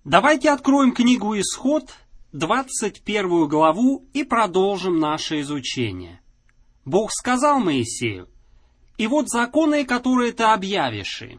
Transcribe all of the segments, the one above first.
Давайте откроем книгу «Исход», 21 главу, и продолжим наше изучение. Бог сказал Моисею: «И вот законы, которые ты объявишь им».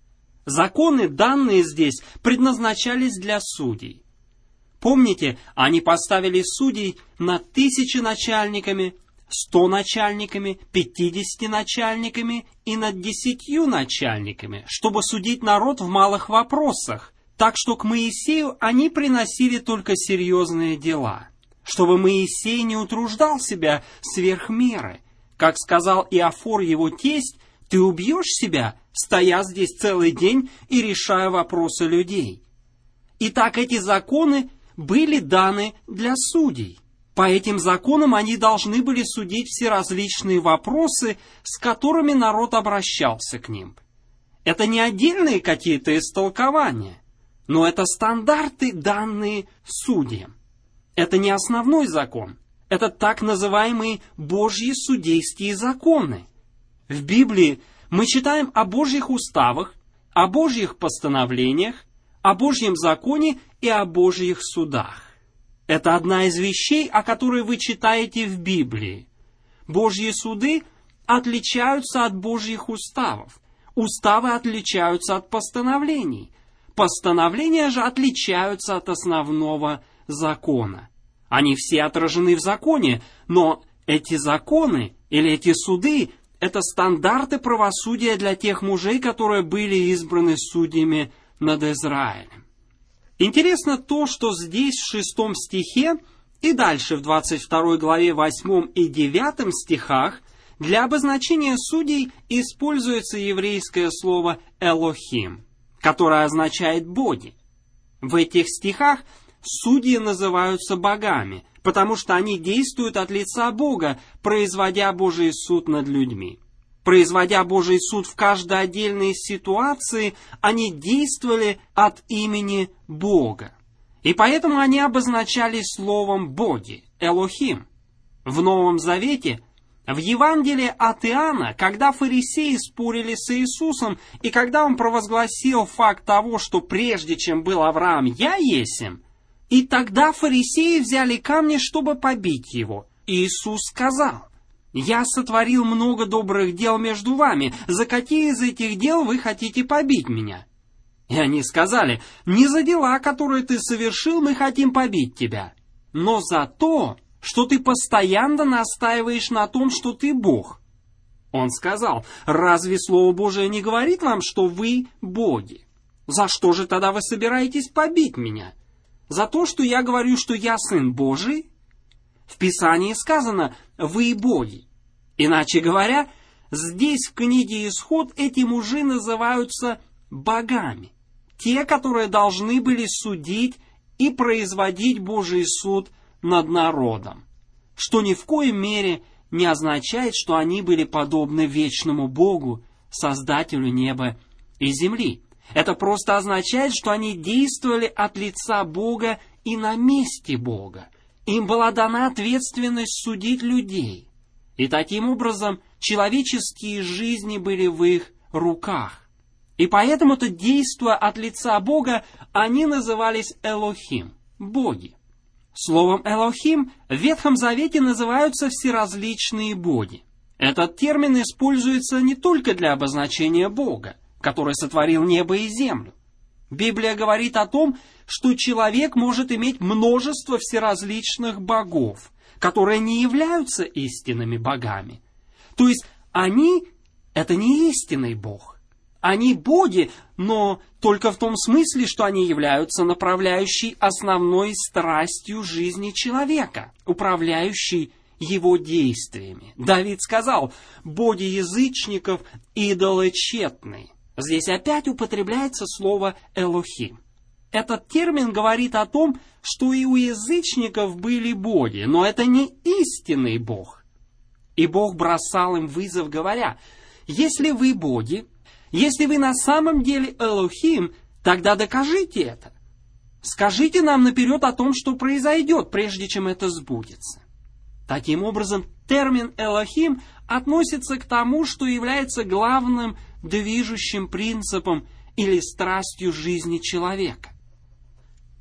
Законы, данные здесь, предназначались для судей. Помните, они поставили судей над 1000 начальниками, 100 начальниками, 50 начальниками и над 10 начальниками, чтобы судить народ в малых вопросах, так что к Моисею они приносили только серьезные дела, чтобы Моисей не утруждал себя сверх меры. Как сказал Иофор его тесть: «Ты убьешь себя, стоя здесь целый день и решая вопросы людей». Итак, эти законы были даны для судей. По этим законам они должны были судить все различные вопросы, с которыми народ обращался к ним. Это не отдельные какие-то истолкования, но это стандарты, данные судьям. Это не основной закон. Это так называемые Божьи судейские законы. В Библии мы читаем о Божьих уставах, о Божьих постановлениях, о Божьем законе и о Божьих судах. Это одна из вещей, о которой вы читаете в Библии. Божьи суды отличаются от Божьих уставов. Уставы отличаются от постановлений. Постановления же отличаются от основного закона. Они все отражены в законе, но эти законы или эти суды — это стандарты правосудия для тех мужей, которые были избраны судьями над Израилем. Интересно то, что здесь в 6 стихе и дальше в 22 главе 8 и 9 стихах для обозначения судей используется еврейское слово «элохим», которое означает «боги». В этих стихах судьи называются богами, потому что они действуют от лица Бога, производя Божий суд над людьми. Производя Божий суд в каждой отдельной ситуации, они действовали от имени Бога. И поэтому они обозначались словом «боги», «элохим». В Новом Завете, в Евангелии от Иоанна, когда фарисеи спорили с Иисусом, и когда он провозгласил факт того, что прежде чем был Авраам, «Я есмь», и тогда фарисеи взяли камни, чтобы побить его. Иисус сказал: «Я сотворил много добрых дел между вами. За какие из этих дел вы хотите побить меня?» И они сказали: «Не за дела, которые ты совершил, мы хотим побить тебя, но за то, что ты постоянно настаиваешь на том, что ты Бог». Он сказал: «Разве Слово Божие не говорит вам, что вы боги? За что же тогда вы собираетесь побить меня? За то, что я говорю, что я Сын Божий? В Писании сказано: вы боги». Иначе говоря, здесь в книге «Исход» эти мужи называются богами. Те, которые должны были судить и производить Божий суд над народом. Что ни в коей мере не означает, что они были подобны вечному Богу, Создателю неба и земли. Это просто означает, что они действовали от лица Бога и на месте Бога. Им была дана ответственность судить людей. И таким образом человеческие жизни были в их руках. И поэтому-то, действуя от лица Бога, они назывались Элохим, боги. Словом Элохим в Ветхом Завете называются всеразличные боги. Этот термин используется не только для обозначения Бога, который сотворил небо и землю. Библия говорит о том, что человек может иметь множество всеразличных богов, которые не являются истинными богами. То есть они — это не истинный Бог. Они боги, но только в том смысле, что они являются направляющей основной страстью жизни человека, управляющей его действиями. Давид сказал: «Боги язычников идолы тщетны». Здесь опять употребляется слово «элохим». Этот термин говорит о том, что и у язычников были боги, но это не истинный Бог. И Бог бросал им вызов, говоря: «Если вы боги, если вы на самом деле Элохим, тогда докажите это. Скажите нам наперед о том, что произойдет, прежде чем это сбудется». Таким образом, термин «Элохим» относится к тому, что является главным движущим принципом или страстью жизни человека.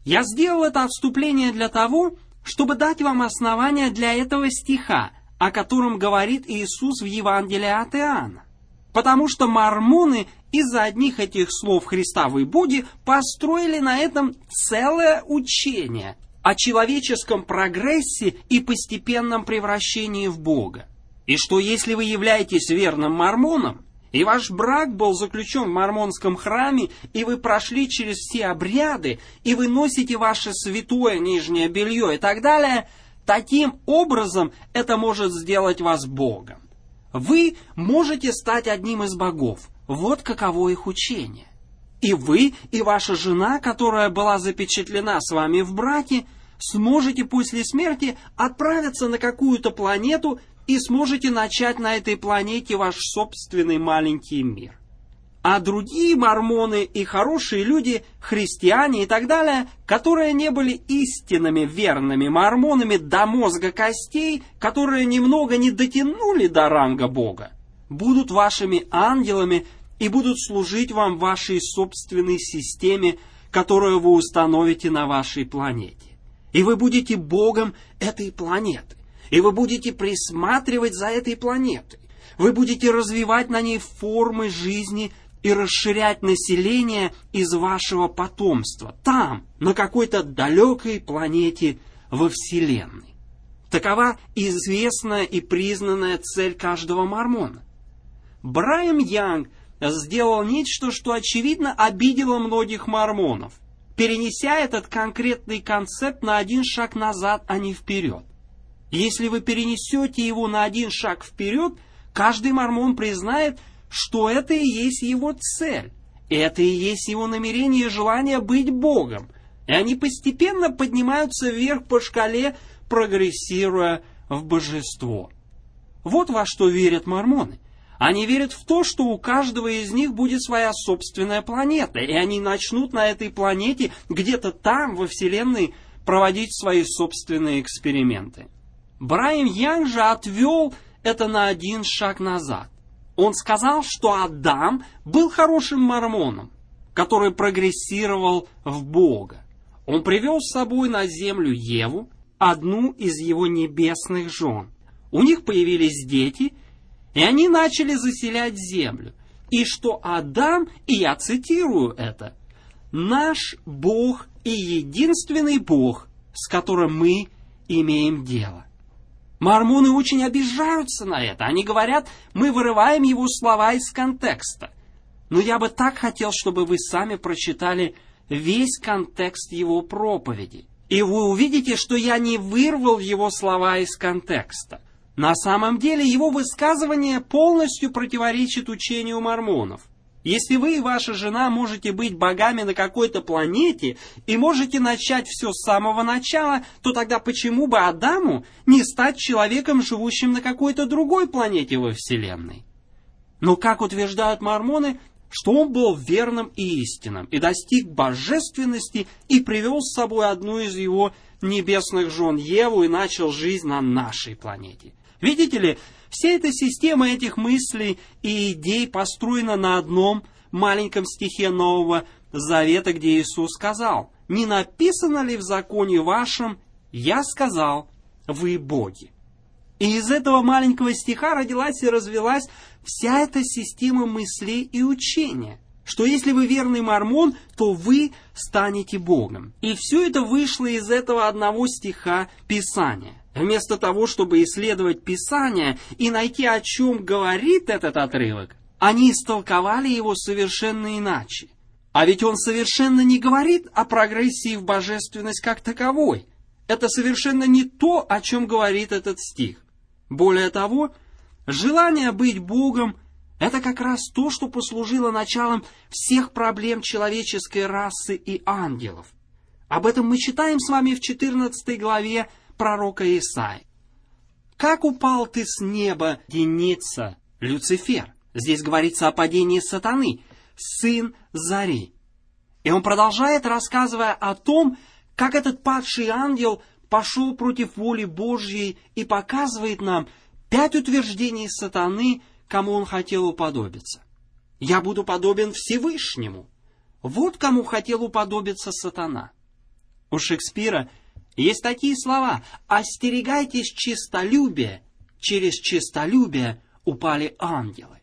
Я сделал это отступление для того, чтобы дать вам основания для этого стиха, о котором говорит Иисус в Евангелии от Иоанна. Потому что мормоны из-за одних этих слов Христовой Боги построили на этом целое учение о человеческом прогрессе и постепенном превращении в Бога. И что если вы являетесь верным мормоном, и ваш брак был заключен в мормонском храме, и вы прошли через все обряды, и вы носите ваше святое нижнее белье и так далее, таким образом это может сделать вас Богом. Вы можете стать одним из богов. Вот каково их учение. И вы, и ваша жена, которая была запечатлена с вами в браке, сможете после смерти отправиться на какую-то планету и сможете начать на этой планете ваш собственный маленький мир. А другие мормоны и хорошие люди, христиане и так далее, которые не были истинными верными мормонами до мозга костей, которые немного не дотянули до ранга Бога, будут вашими ангелами и будут служить вам в вашей собственной системе, которую вы установите на вашей планете. И вы будете Богом этой планеты. И вы будете присматривать за этой планетой. Вы будете развивать на ней формы жизни и расширять население из вашего потомства. Там, на какой-то далекой планете во Вселенной. Такова известная и признанная цель каждого мормона. Брайан Янг сделал нечто, что очевидно обидело многих мормонов, перенеся этот конкретный концепт на один шаг назад, а не вперед. Если вы перенесете его на один шаг вперед, каждый мормон признает, что это и есть его цель. Это и есть его намерение и желание быть Богом. И они постепенно поднимаются вверх по шкале, прогрессируя в божество. Вот во что верят мормоны. Они верят в то, что у каждого из них будет своя собственная планета, и они начнут на этой планете, где-то там, во Вселенной, проводить свои собственные эксперименты. Брайан Янг же отвел это на один шаг назад. Он сказал, что Адам был хорошим мормоном, который прогрессировал в Бога. Он привел с собой на землю Еву, одну из его небесных жен. У них появились дети, и они начали заселять землю. И что Адам, и я цитирую это, «наш Бог и единственный Бог, с которым мы имеем дело». Мормоны очень обижаются на это. Они говорят, мы вырываем его слова из контекста. Но я бы так хотел, чтобы вы сами прочитали весь контекст его проповеди. И вы увидите, что я не вырвал его слова из контекста. На самом деле его высказывание полностью противоречит учению мормонов. Если вы и ваша жена можете быть богами на какой-то планете и можете начать все с самого начала, то тогда почему бы Адаму не стать человеком, живущим на какой-то другой планете во Вселенной? Но, как утверждают мормоны, что он был верным и истинным, и достиг божественности, и привел с собой одну из его небесных жен Еву, и начал жизнь на нашей планете. Видите ли, вся эта система этих мыслей и идей построена на одном маленьком стихе Нового Завета, где Иисус сказал: «Не написано ли в законе вашем, я сказал, вы боги?» И из этого маленького стиха родилась и развилась вся эта система мыслей и учения, что если вы верный мормон, то вы станете Богом. И все это вышло из этого одного стиха Писания. Вместо того, чтобы исследовать Писание и найти, о чем говорит этот отрывок, они истолковали его совершенно иначе. А ведь он совершенно не говорит о прогрессии в божественность как таковой. Это совершенно не то, о чем говорит этот стих. Более того, желание быть Богом – это как раз то, что послужило началом всех проблем человеческой расы и ангелов. Об этом мы читаем с вами в 14 главе пророка Исаии. «Как упал ты с неба, деница, Люцифер?» Здесь говорится о падении сатаны, сын зари. И он продолжает, рассказывая о том, как этот падший ангел пошел против воли Божьей и показывает нам 5 утверждений сатаны, кому он хотел уподобиться. «Я буду подобен Всевышнему». Вот кому хотел уподобиться сатана. У Шекспира есть такие слова: «Остерегайтесь честолюбия, через честолюбие упали ангелы».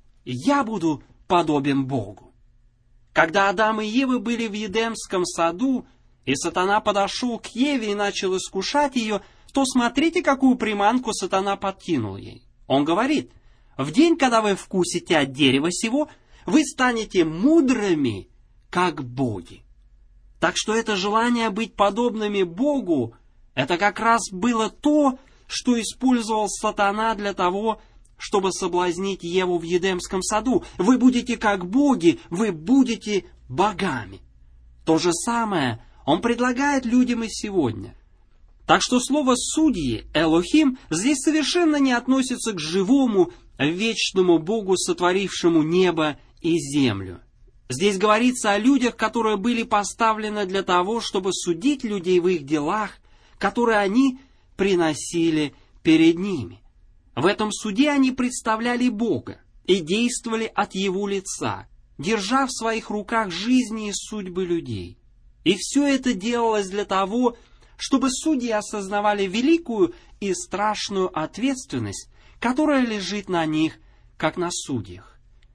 Я буду подобен Богу. Когда Адам и Ева были в Едемском саду, и сатана подошел к Еве и начал искушать ее, то смотрите, какую приманку сатана подкинул ей. Он говорит: «В день, когда вы вкусите от дерева сего, вы станете мудрыми, как боги». Так что это желание быть подобными Богу, это как раз было то, что использовал сатана для того, чтобы соблазнить Еву в Едемском саду. Вы будете как боги, вы будете богами. То же самое он предлагает людям и сегодня. Так что слово «судьи», «элохим», здесь совершенно не относится к живому, вечному Богу, сотворившему небо и землю. Здесь говорится о людях, которые были поставлены для того, чтобы судить людей в их делах, которые они приносили перед ними. В этом суде они представляли Бога и действовали от Его лица, держа в своих руках жизни и судьбы людей. И все это делалось для того, чтобы судьи осознавали великую и страшную ответственность, которая лежит на них, как на судьях.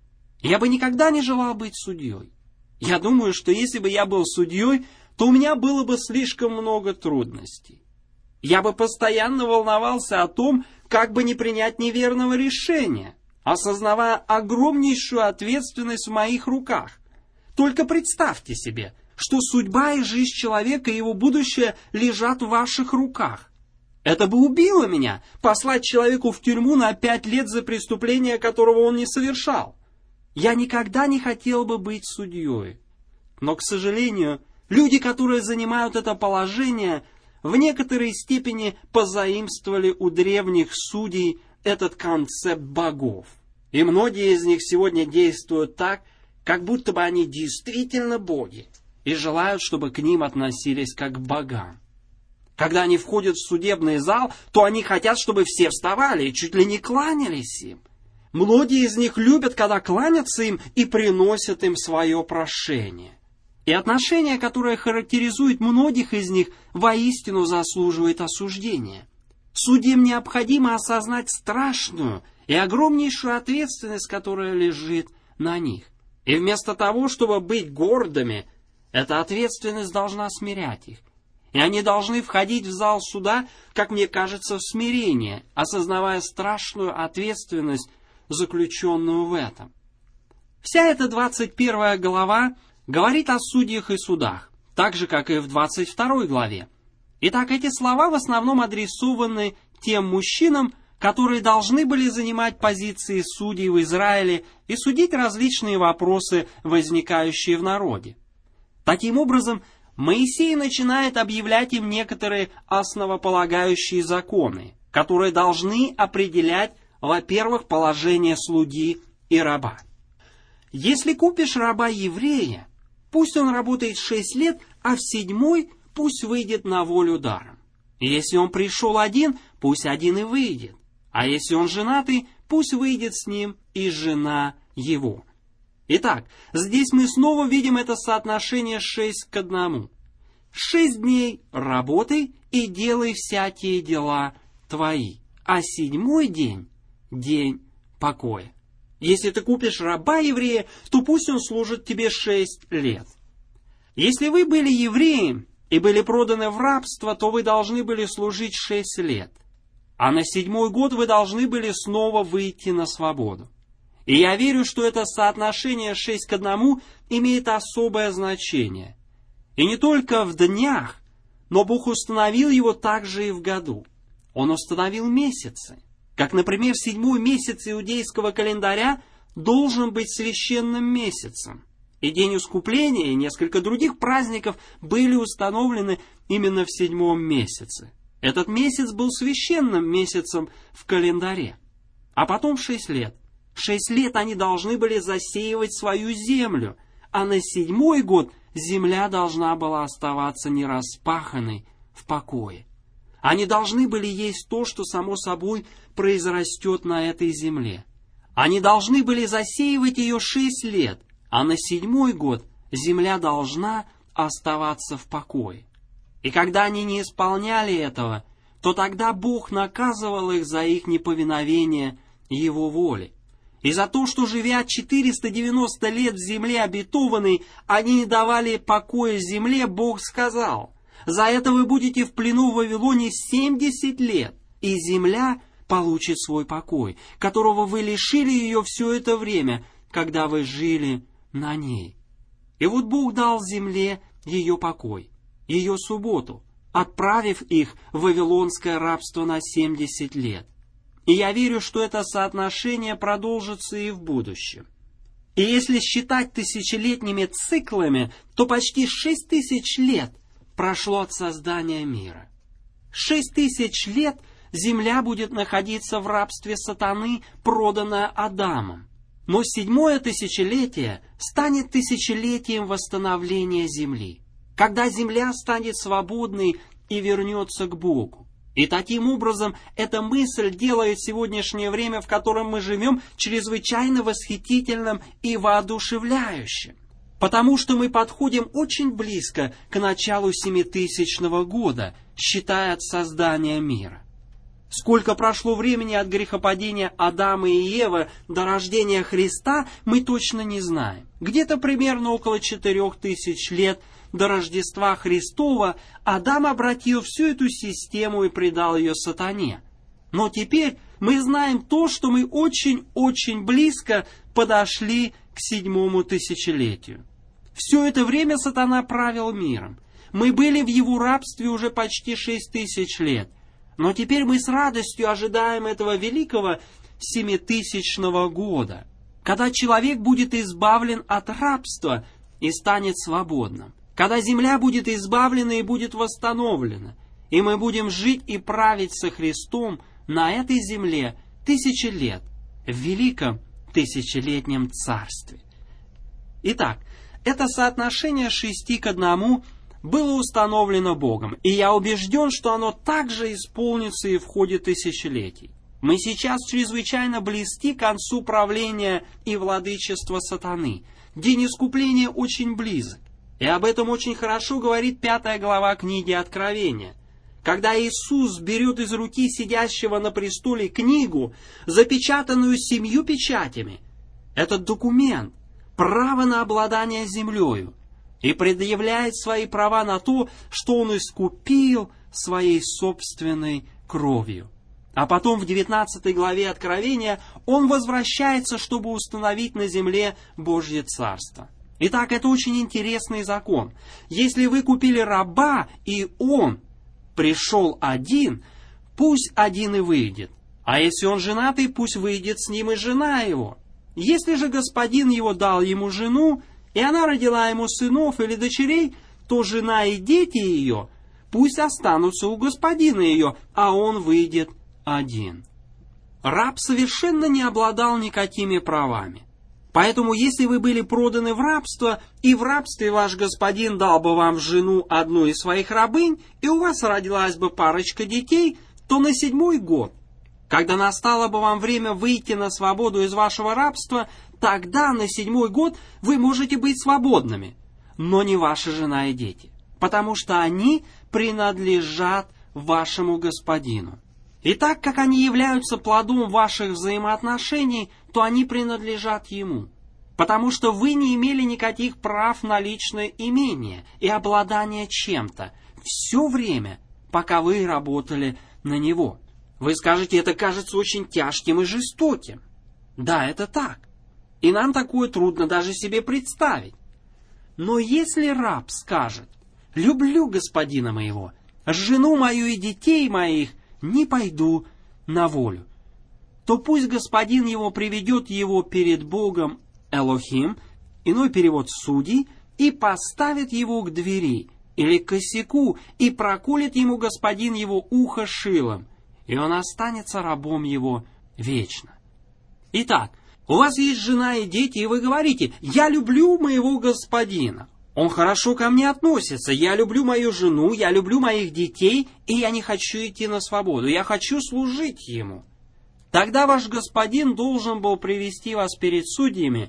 Я бы никогда не желал быть судьей. Я думаю, что если бы я был судьей, то у меня было бы слишком много трудностей. Я бы постоянно волновался о том, как бы не принять неверного решения, осознавая огромнейшую ответственность в моих руках. Только представьте себе, что судьба и жизнь человека и его будущее лежат в ваших руках. Это бы убило меня, послать человеку в тюрьму на 5 лет за преступление, которого он не совершал. Я никогда не хотел бы быть судьей. Но, к сожалению, люди, которые занимают это положение, в некоторой степени позаимствовали у древних судей этот концепт богов. И многие из них сегодня действуют так, как будто бы они действительно боги, и желают, чтобы к ним относились как к богам. Когда они входят в судебный зал, то они хотят, чтобы все вставали и чуть ли не кланялись им. Многие из них любят, когда кланятся им и приносят им свое прошение. И отношение, которое характеризует многих из них, воистину заслуживает осуждения. Судьям необходимо осознать страшную и огромнейшую ответственность, которая лежит на них. И вместо того, чтобы быть гордыми, эта ответственность должна смирять их. И они должны входить в зал суда, как мне кажется, в смирение, осознавая страшную ответственность, заключенную в этом. Вся эта 21 глава говорит о судьях и судах, так же, как и в 22 главе. Итак, эти слова в основном адресованы тем мужчинам, которые должны были занимать позиции судей в Израиле и судить различные вопросы, возникающие в народе. Таким образом, Моисей начинает объявлять им некоторые основополагающие законы, которые должны определять, во-первых, положение слуги и раба. Если купишь раба-еврея, пусть он работает 6 лет, а в 7-й пусть выйдет на волю даром. И если он пришел один, пусть один и выйдет. А если он женатый, пусть выйдет с ним и жена его. Итак, здесь мы снова видим это соотношение 6:1. 6 дней работай и делай всякие дела твои, а 7-й день — день покоя. Если ты купишь раба-еврея, то пусть он служит тебе 6 лет. Если вы были евреем и были проданы в рабство, то вы должны были служить 6 лет. А на 7-й год вы должны были снова выйти на свободу. И я верю, что это соотношение 6:1 имеет особое значение. И не только в днях, но Бог установил его также и в году. Он установил месяцы. Как, например, 7-й месяц иудейского календаря должен быть священным месяцем. И День Искупления и несколько других праздников были установлены именно в 7-м месяце. Этот месяц был священным месяцем в календаре. А потом 6 лет. 6 лет они должны были засеивать свою землю, а на 7-й год земля должна была оставаться нераспаханной в покое. Они должны были есть то, что само собой произрастет на этой земле. Они должны были засеивать ее 6 лет, а на 7-й год земля должна оставаться в покое. И когда они не исполняли этого, то тогда Бог наказывал их за их неповиновение Его воле. И за то, что, живя 490 лет в земле обетованной, они не давали покоя земле, Бог сказал: «За это вы будете в плену в Вавилоне 70 лет, и земля получит свой покой, которого вы лишили ее все это время, когда вы жили на ней». И вот Бог дал земле ее покой, ее субботу, отправив их в вавилонское рабство на 70 лет. И я верю, что это соотношение продолжится и в будущем. И если считать тысячелетними циклами, то почти 6000 лет прошло от создания мира. 6000 лет земля будет находиться в рабстве сатаны, проданная Адамом. Но 7-е тысячелетие станет тысячелетием восстановления земли, когда земля станет свободной и вернется к Богу. И таким образом эта мысль делает сегодняшнее время, в котором мы живем, чрезвычайно восхитительным и воодушевляющим. Потому что мы подходим очень близко к началу 7000 года, считая от создания мира. Сколько прошло времени от грехопадения Адама и Евы до рождения Христа, мы точно не знаем. Где-то примерно около 4000 лет до Рождества Христова Адам обратил всю эту систему и предал ее сатане. Но теперь мы знаем то, что мы очень-очень близко подошли к 7-му тысячелетию. Все это время сатана правил миром. Мы были в его рабстве уже почти 6000 лет. Но теперь мы с радостью ожидаем этого великого 7000 года, когда человек будет избавлен от рабства и станет свободным, когда земля будет избавлена и будет восстановлена, и мы будем жить и править со Христом на этой земле 1000 лет в великом тысячелетнем царстве. Итак, это соотношение 6:1 было установлено Богом, и я убежден, что оно также исполнится и в ходе тысячелетий. Мы сейчас чрезвычайно близки к концу правления и владычества сатаны. День искупления очень близок. И об этом очень хорошо говорит 5 глава книги Откровения. Когда Иисус берет из руки сидящего на престоле книгу, запечатанную 7 печатями, этот документ, право на обладание землею, и предъявляет свои права на то, что он искупил своей собственной кровью. А потом в 19 главе Откровения он возвращается, чтобы установить на земле Божье Царство. Итак, это очень интересный закон. Если вы купили раба, и он пришел один, пусть один и выйдет. А если он женатый, пусть выйдет с ним и жена его. Если же господин его дал ему жену, и она родила ему сынов или дочерей, то жена и дети ее пусть останутся у господина ее, а он выйдет один. Раб совершенно не обладал никакими правами. Поэтому, если вы были проданы в рабство, и в рабстве ваш господин дал бы вам в жену одну из своих рабынь, и у вас родилась бы парочка детей, то на 7-й год, когда настало бы вам время выйти на свободу из вашего рабства, тогда на 7-й год вы можете быть свободными, но не ваша жена и дети, потому что они принадлежат вашему господину. И так как они являются плодом ваших взаимоотношений, то они принадлежат ему, потому что вы не имели никаких прав на личное имение и обладание чем-то все время, пока вы работали на него. Вы скажете, это кажется очень тяжким и жестоким. Да, это так. И нам такое трудно даже себе представить. Но если раб скажет: «Люблю господина моего, жену мою и детей моих, не пойду на волю», то пусть господин его приведет его перед Богом Элохим, иной перевод судей, и поставит его к двери или к косяку, и проколет ему господин его ухо шилом, и он останется рабом его вечно. Итак, у вас есть жена и дети, и вы говорите: «Я люблю моего господина, он хорошо ко мне относится, я люблю мою жену, я люблю моих детей, и я не хочу идти на свободу, я хочу служить ему». Тогда ваш господин должен был привести вас перед судьями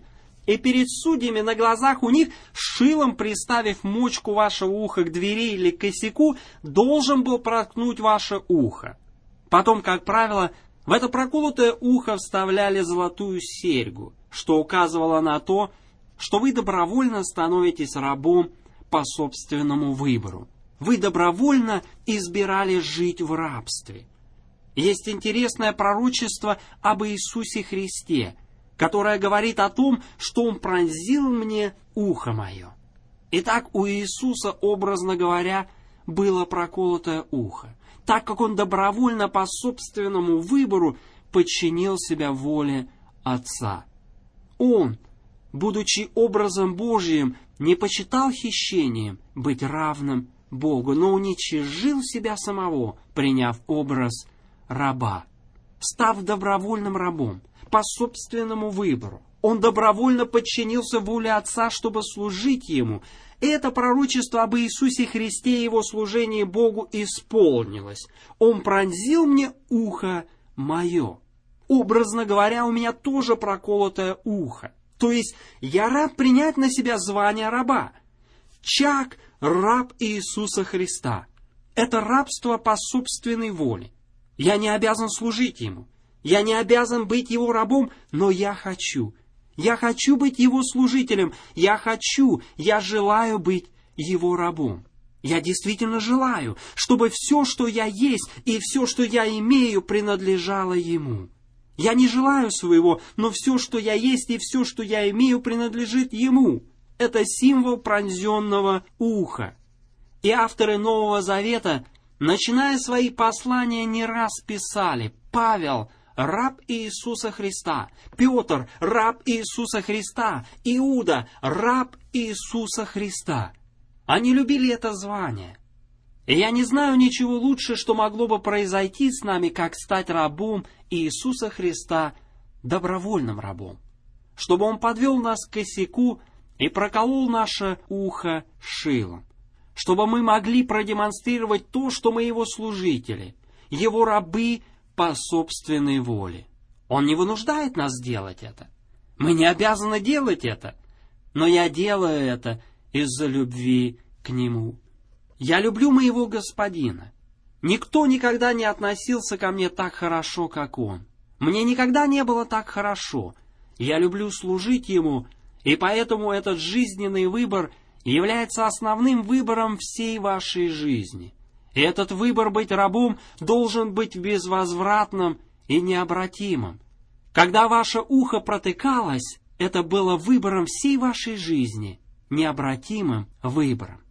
и перед судьями на глазах у них, шилом приставив мочку вашего уха к двери или к косяку, должен был проткнуть ваше ухо. Потом, как правило, в это проколотое ухо вставляли золотую серьгу, что указывало на то, что вы добровольно становитесь рабом по собственному выбору. Вы добровольно избирали жить в рабстве. Есть интересное пророчество об Иисусе Христе, которое говорит о том, что Он пронзил мне ухо мое. Итак, у Иисуса, образно говоря, было проколотое ухо, так как Он добровольно по собственному выбору подчинил себя воле Отца. Он, будучи образом Божиим, не почитал хищением быть равным Богу, но уничижил себя самого, приняв образ раба, став добровольным рабом по собственному выбору. Он добровольно подчинился воле Отца, чтобы служить Ему. И это пророчество об Иисусе Христе и Его служении Богу исполнилось. Он пронзил мне ухо мое. Образно говоря, у меня тоже проколотое ухо. То есть я рад принять на себя звание раба. Чак – раб Иисуса Христа. Это рабство по собственной воле. Я не обязан служить Ему. Я не обязан быть Его рабом, но я хочу. Я хочу быть Его служителем. Я желаю быть Его рабом. Я действительно желаю, чтобы все, что я есть, и все, что я имею, принадлежало Ему. Я не желаю своего, но все, что я есть, и все, что я имею, принадлежит Ему. Это символ пронзенного уха. И авторы Нового Завета, начиная свои послания, не раз писали: Павел, раб Иисуса Христа; Петр, раб Иисуса Христа; Иуда, раб Иисуса Христа. Они любили это звание. И я не знаю ничего лучше, что могло бы произойти с нами, как стать рабом Иисуса Христа, добровольным рабом, чтобы Он подвел нас к косяку и проколол наше ухо шилом, чтобы мы могли продемонстрировать то, что мы Его служители, Его рабы по собственной воле. Он не вынуждает нас делать это. Мы не обязаны делать это, но я делаю это из-за любви к Нему. Я люблю моего Господина. Никто никогда не относился ко мне так хорошо, как Он. Мне никогда не было так хорошо. Я люблю служить Ему, и поэтому этот жизненный выбор является основным выбором всей вашей жизни. И этот выбор быть рабом должен быть безвозвратным и необратимым. Когда ваше ухо протыкалось, это было выбором всей вашей жизни, необратимым выбором.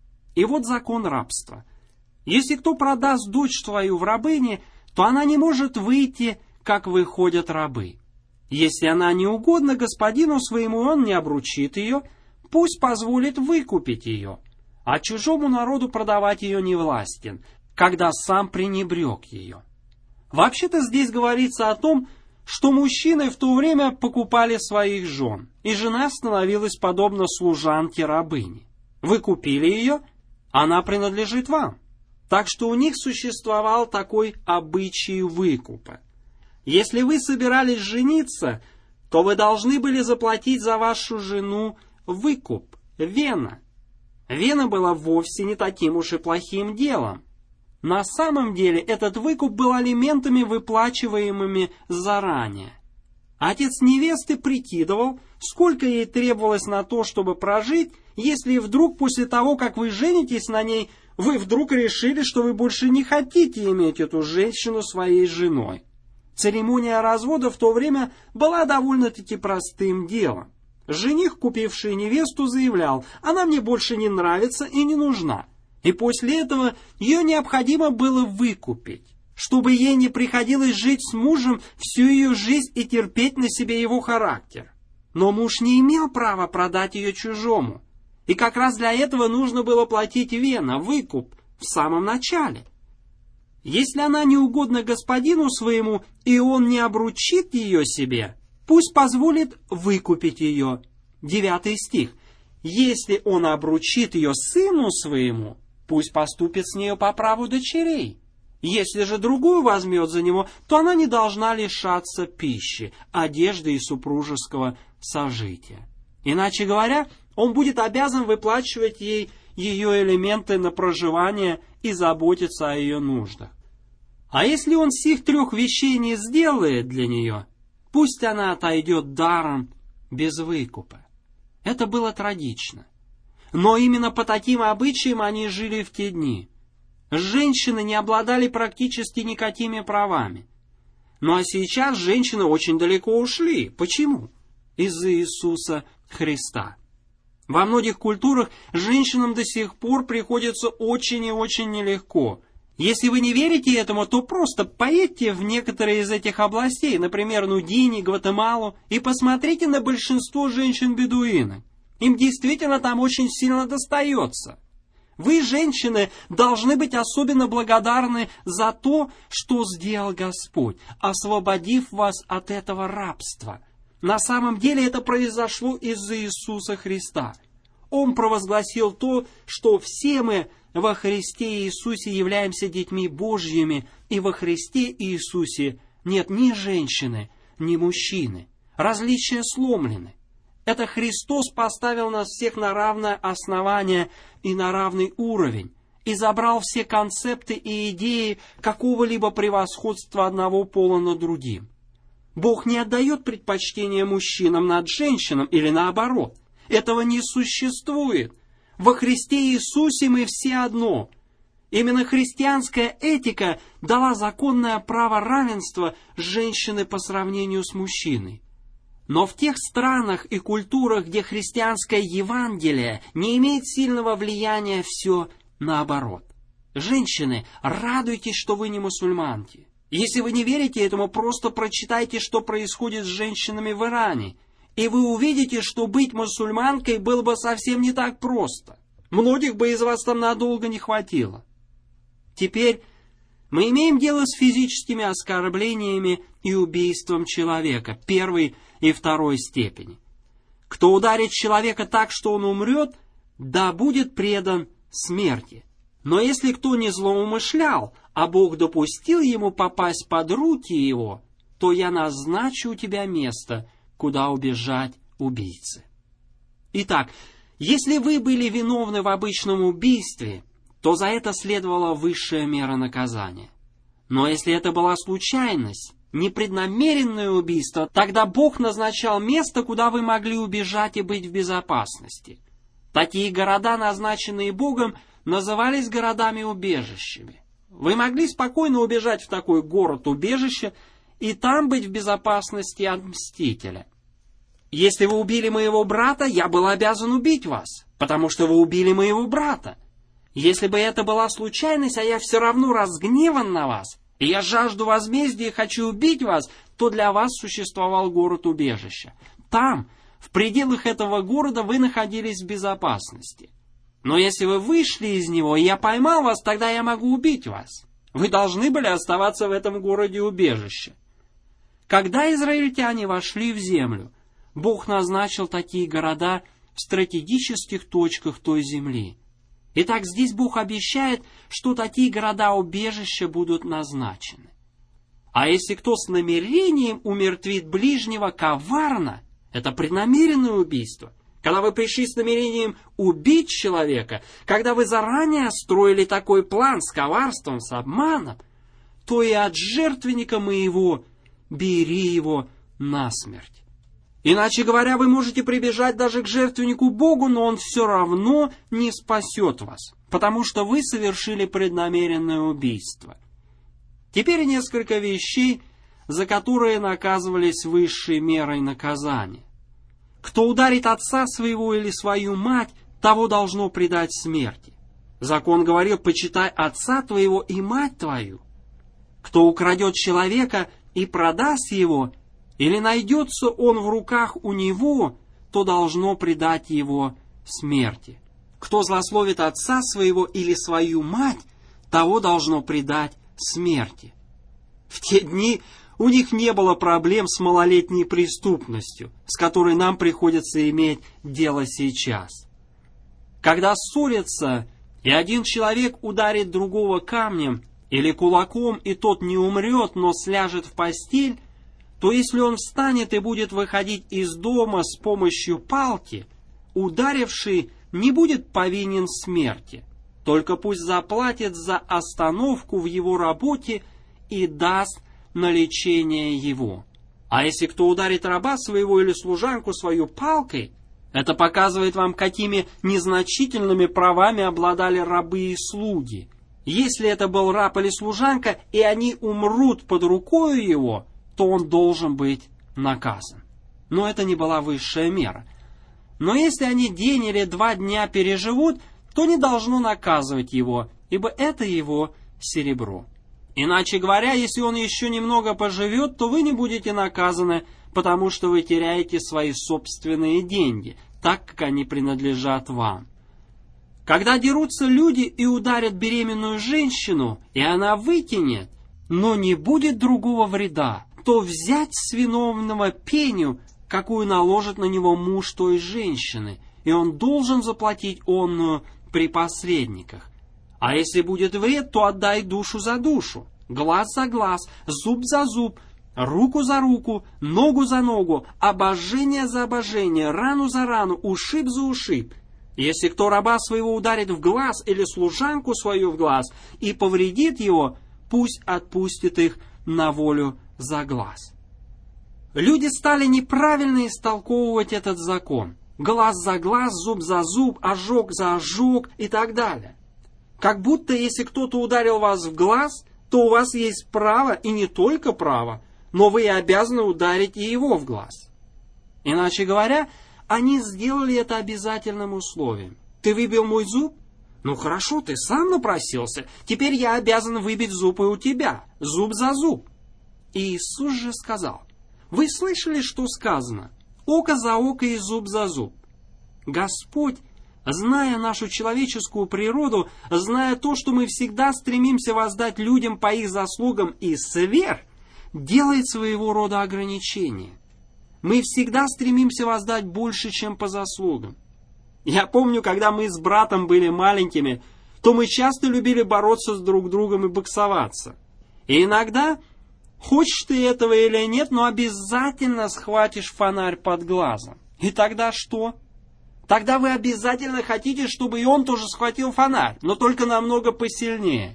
И вот закон рабства. Если кто продаст дочь свою в рабыне, то она не может выйти, как выходят рабы. Если она не угодна господину своему, он не обручит ее, пусть позволит выкупить ее, а чужому народу продавать ее не властен, когда сам пренебрег ее. Вообще-то здесь говорится о том, что мужчины в то время покупали своих жен, и жена становилась подобна служанке-рабыне. Вы купили ее, она принадлежит вам. Так что у них существовал такой обычай выкупа. Если вы собирались жениться, то вы должны были заплатить за вашу жену выкуп, вена. Вена была вовсе не таким уж и плохим делом. На самом деле этот выкуп был алиментами, выплачиваемыми заранее. Отец невесты прикидывал, сколько ей требовалось на то, чтобы прожить, если вдруг после того, как вы женитесь на ней, вы вдруг решили, что вы больше не хотите иметь эту женщину своей женой. Церемония развода в то время была довольно-таки простым делом. Жених, купивший невесту, заявлял: «Она мне больше не нравится и не нужна». И после этого ее необходимо было выкупить, чтобы ей не приходилось жить с мужем всю ее жизнь и терпеть на себе его характер. Но муж не имел права продать ее чужому. И как раз для этого нужно было платить вена, выкуп, в самом начале. Если она не угодна господину своему, и он не обручит ее себе, пусть позволит выкупить ее. 9 стих. Если он обручит ее сыну своему, пусть поступит с нею по праву дочерей. Если же другую возьмет за него, то она не должна лишаться пищи, одежды и супружеского сожития. Иначе говоря, он будет обязан выплачивать ей ее элементы на проживание и заботиться о ее нуждах. А если он сих 3 вещей не сделает для нее, пусть она отойдет даром без выкупа. Это было трагично. Но именно по таким обычаям они жили в те дни. Женщины не обладали практически никакими правами. Ну а сейчас женщины очень далеко ушли. Почему? Из-за Иисуса Христа. Во многих культурах женщинам до сих пор приходится очень и очень нелегко. Если вы не верите этому, то просто поедьте в некоторые из этих областей, например, Нудини, Гватемалу, и посмотрите на большинство женщин-бедуинок. Им действительно там очень сильно достается. Вы, женщины, должны быть особенно благодарны за то, что сделал Господь, освободив вас от этого рабства. На самом деле это произошло из-за Иисуса Христа. Он провозгласил то, что все мы во Христе Иисусе являемся детьми Божьими, и во Христе Иисусе нет ни женщины, ни мужчины. Различия сломлены. Это Христос поставил нас всех на равное основание и на равный уровень, и забрал все концепты и идеи какого-либо превосходства одного пола над другим. Бог не отдает предпочтение мужчинам над женщинам или наоборот. Этого не существует. Во Христе Иисусе мы все одно. Именно христианская этика дала законное право равенства женщины по сравнению с мужчиной. Но в тех странах и культурах, где христианское Евангелие не имеет сильного влияния, все наоборот. Женщины, радуйтесь, что вы не мусульманки. Если вы не верите этому, просто прочитайте, что происходит с женщинами в Иране, и вы увидите, что быть мусульманкой было бы совсем не так просто. Многих бы из вас там надолго не хватило. Теперь мы имеем дело с физическими оскорблениями и убийством человека первой и второй степени. Кто ударит человека так, что он умрет, да будет предан смерти. Но если кто не злоумышлял, а Бог допустил ему попасть под руки его, то я назначу у тебя место, куда убежать убийцы. Итак, если вы были виновны в обычном убийстве, то за это следовала высшая мера наказания. Но если это была случайность, непреднамеренное убийство, тогда Бог назначал место, куда вы могли убежать и быть в безопасности. Такие города, назначенные Богом, назывались городами-убежищами. Вы могли спокойно убежать в такой город-убежище и там быть в безопасности от мстителя. Если вы убили моего брата, я был обязан убить вас, потому что вы убили моего брата. Если бы это была случайность, а я все равно разгневан на вас, и я жажду возмездия и хочу убить вас, то для вас существовал город-убежище. Там, в пределах этого города, вы находились в безопасности. Но если вы вышли из него, и я поймал вас, тогда я могу убить вас. Вы должны были оставаться в этом городе-убежище. Когда израильтяне вошли в землю, Бог назначил такие города в стратегических точках той земли. Итак, здесь Бог обещает, что такие города-убежища будут назначены. А если кто с намерением умертвит ближнего коварно, это преднамеренное убийство. Когда вы пришли с намерением убить человека, когда вы заранее строили такой план с коварством, с обманом, то и от жертвенника моего бери его насмерть. Иначе говоря, вы можете прибежать даже к жертвеннику Богу, но он все равно не спасет вас, потому что вы совершили преднамеренное убийство. Теперь несколько вещей, за которые наказывались высшей мерой наказания. Кто ударит отца своего или свою мать, того должно предать смерти. Закон говорил: почитай отца твоего и мать твою. Кто украдет человека и продаст его, или найдется он в руках у него, то должно предать его смерти. Кто злословит отца своего или свою мать, того должно предать смерти. В те дни у них не было проблем с малолетней преступностью, с которой нам приходится иметь дело сейчас. Когда ссорятся, и один человек ударит другого камнем или кулаком, и тот не умрет, но сляжет в постель, то если он встанет и будет выходить из дома с помощью палки, ударивший не будет повинен смерти, только пусть заплатит за остановку в его работе и даст на лечение его. А если кто ударит раба своего или служанку свою палкой, это показывает вам, какими незначительными правами обладали рабы и слуги. Если это был раб или служанка, и они умрут под рукою его, то он должен быть наказан. Но это не была высшая мера. Но если они день или 2 дня переживут, то не должно наказывать его, ибо это его серебро. Иначе говоря, если он еще немного поживет, то вы не будете наказаны, потому что вы теряете свои собственные деньги, так как они принадлежат вам. Когда дерутся люди и ударят беременную женщину, и она выкинет, но не будет другого вреда, то взять с виновного пеню, какую наложит на него муж той женщины, и он должен заплатить онную при посредниках. А если будет вред, то отдай душу за душу, глаз за глаз, зуб за зуб, руку за руку, ногу за ногу, обожжение за обожжение, рану за рану, ушиб за ушиб. Если кто раба своего ударит в глаз или служанку свою в глаз и повредит его, пусть отпустит их на волю за глаз. Люди стали неправильно истолковывать этот закон. Глаз за глаз, зуб за зуб, ожог за ожог и так далее. Как будто если кто-то ударил вас в глаз, то у вас есть право, и не только право, но вы и обязаны ударить и его в глаз. Иначе говоря, они сделали это обязательным условием. Ты выбил мой зуб? Ну хорошо, ты сам напросился. Теперь я обязан выбить зуб и у тебя. Зуб за зуб. И Иисус же сказал: вы слышали, что сказано? Око за око и зуб за зуб. Господь, зная нашу человеческую природу, зная то, что мы всегда стремимся воздать людям по их заслугам и сверх, делает своего рода ограничения. Мы всегда стремимся воздать больше, чем по заслугам. Я помню, когда мы с братом были маленькими, то мы часто любили бороться с друг другом и боксоваться. И иногда, хочешь ты этого или нет, но обязательно схватишь фонарь под глазом. И тогда что? Тогда вы обязательно хотите, чтобы и он тоже схватил фонарь, но только намного посильнее.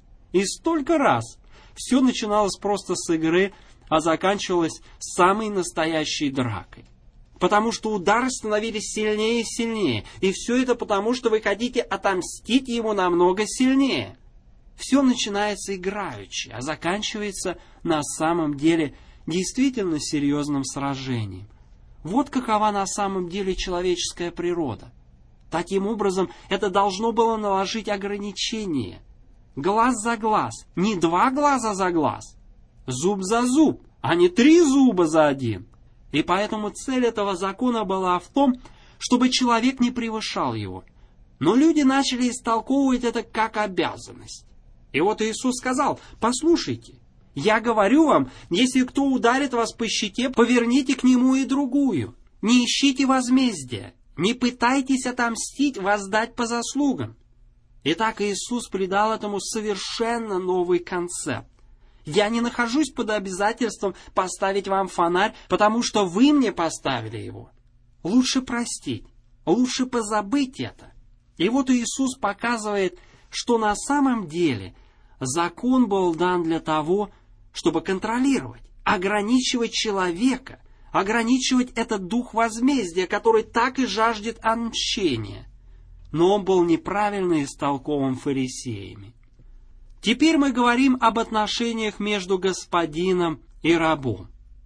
И столько раз все начиналось просто с игры, а заканчивалось самой настоящей дракой. Потому что удары становились сильнее и сильнее. И все это потому, что вы хотите отомстить ему намного сильнее. Все начинается играючи, а заканчивается на самом деле действительно серьезным сражением. Вот какова на самом деле человеческая природа. Таким образом, это должно было наложить ограничение. Глаз за глаз, не 2 глаза за глаз. Зуб за зуб, а не 3 зуба за 1. И поэтому цель этого закона была в том, чтобы человек не превышал его. Но люди начали истолковывать это как обязанность. И вот Иисус сказал: послушайте, я говорю вам, если кто ударит вас по щеке, поверните к нему и другую. Не ищите возмездия, не пытайтесь отомстить, воздать по заслугам. Итак, Иисус придал этому совершенно новый концепт. Я не нахожусь под обязательством поставить вам фонарь, потому что вы мне поставили его. Лучше простить, лучше позабыть это. И вот Иисус показывает, что на самом деле закон был дан для того, чтобы контролировать, ограничивать человека, ограничивать этот дух возмездия, который так и жаждет отмщения. Но он был неправильно истолкован фарисеями. Теперь мы говорим об отношениях между господином и рабом.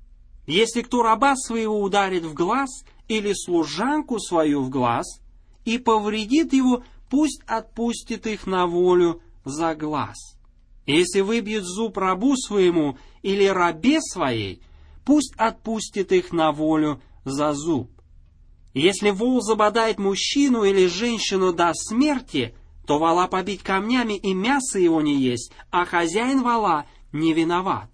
Если кто раба своего ударит в глаз или служанку свою в глаз и повредит его, пусть отпустит их на волю за глаз. Если выбьет зуб рабу своему или рабе своей, пусть отпустит их на волю за зуб. Если вол забодает мужчину или женщину до смерти, то вола побить камнями и мясо его не есть, а хозяин вола не виноват.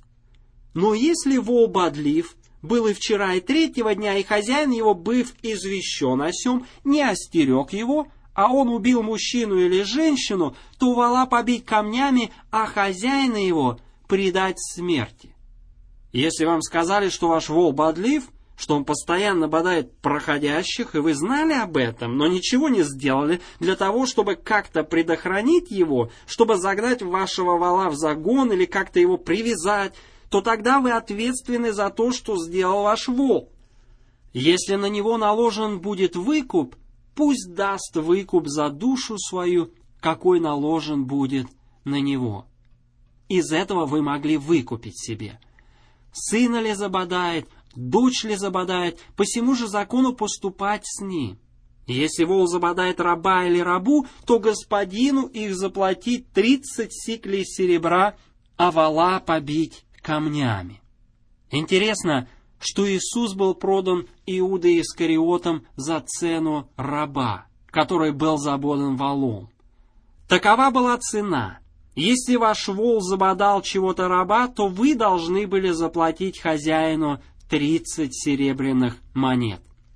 Но если вол бодлив, был и вчера, и 3-го дня, и хозяин его, быв извещен о сем, не остерег его, а он убил мужчину или женщину, то вола побить камнями, а хозяина его предать смерти. Если вам сказали, что ваш вол бодлив, что он постоянно бодает проходящих, и вы знали об этом, но ничего не сделали для того, чтобы как-то предохранить его, чтобы загнать вашего вола в загон или как-то его привязать, то тогда вы ответственны за то, что сделал ваш вол. Если на него наложен будет выкуп, пусть даст выкуп за душу свою, какой наложен будет на него. Из этого вы могли выкупить себе. Сына ли забодает, дочь ли забодает, по сему же закону поступать с ним. Если вол забодает раба или рабу, то господину их заплатить 30 сиклей серебра, а вола побить камнями. Интересно, что Иисус был продан Иудой Искариотом за цену раба, который был забодан волом. Такова была цена. Если ваш вол забодал чего-то раба, то вы должны были заплатить хозяину 30 серебряных монет.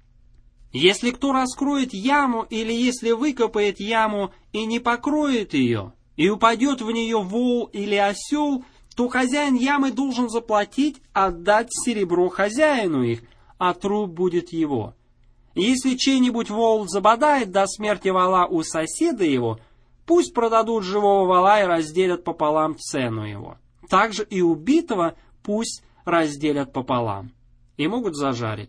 Если кто раскроет яму или если выкопает яму и не покроет ее, и упадет в нее вол или осел, то хозяин ямы должен заплатить, отдать серебро хозяину их, а труп будет его. Если чей-нибудь вол забодает до смерти вола у соседа его, пусть продадут живого вола и разделят пополам цену его. Также и убитого пусть разделят пополам. И могут зажарить.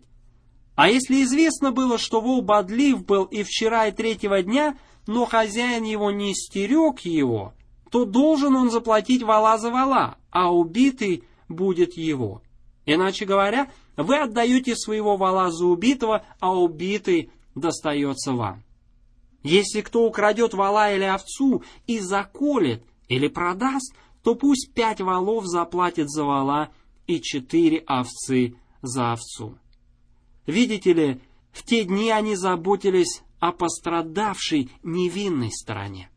А если известно было, что вол бодлив был и вчера, и третьего дня, но хозяин его не стерег его, то должен он заплатить вола за вола, а убитый будет его. Иначе говоря, вы отдаете своего вола за убитого, а убитый достается вам. Если кто украдет вола или овцу и заколет или продаст, то пусть 5 волов заплатит за вола и 4 овцы за овцу. Видите ли, в те дни они заботились о пострадавшей невинной стороне.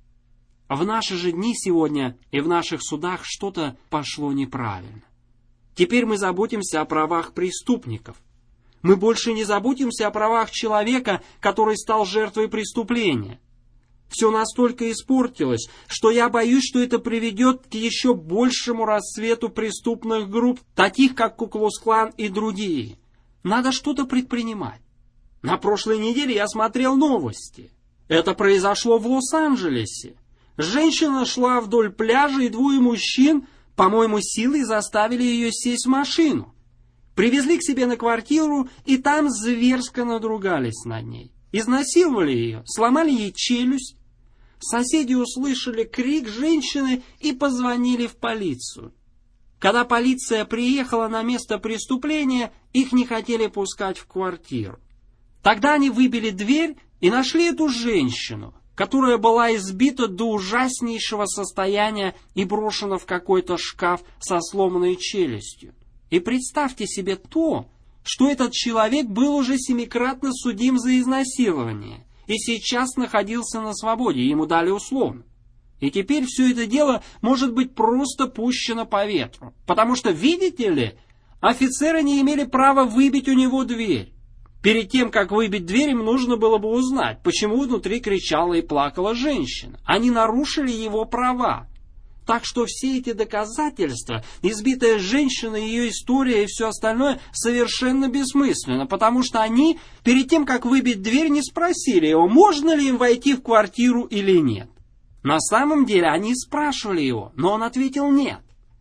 В наши же дни сегодня и в наших судах что-то пошло неправильно. Теперь мы заботимся о правах преступников. Мы больше не заботимся о правах человека, который стал жертвой преступления. Все настолько испортилось, что я боюсь, что это приведет к еще большему расцвету преступных групп, таких как Ку-клукс-клан и другие. Надо что-то предпринимать. На прошлой неделе я смотрел новости. Это произошло в Лос-Анджелесе. Женщина шла вдоль пляжа, и 2 мужчин, по-моему, силой заставили ее сесть в машину. Привезли к себе на квартиру, и там зверско надругались над ней. Изнасиловали ее, сломали ей челюсть. Соседи услышали крик женщины и позвонили в полицию. Когда полиция приехала на место преступления, их не хотели пускать в квартиру. Тогда они выбили дверь и нашли эту женщину, которая была избита до ужаснейшего состояния и брошена в какой-то шкаф со сломанной челюстью. И представьте себе то, что этот человек был уже 7-кратно судим за изнасилование и сейчас находился на свободе, ему дали условно. И теперь все это дело может быть просто пущено по ветру, потому что, видите ли, офицеры не имели права выбить у него дверь. Перед тем, как выбить дверь, им нужно было бы узнать, почему внутри кричала и плакала женщина. Они нарушили его права. Так что все эти доказательства, избитая женщина, ее история и все остальное совершенно бессмысленно, потому что они, перед тем, как выбить дверь, не спросили его, можно ли им войти в квартиру или нет. На самом деле они спрашивали его, но он ответил нет.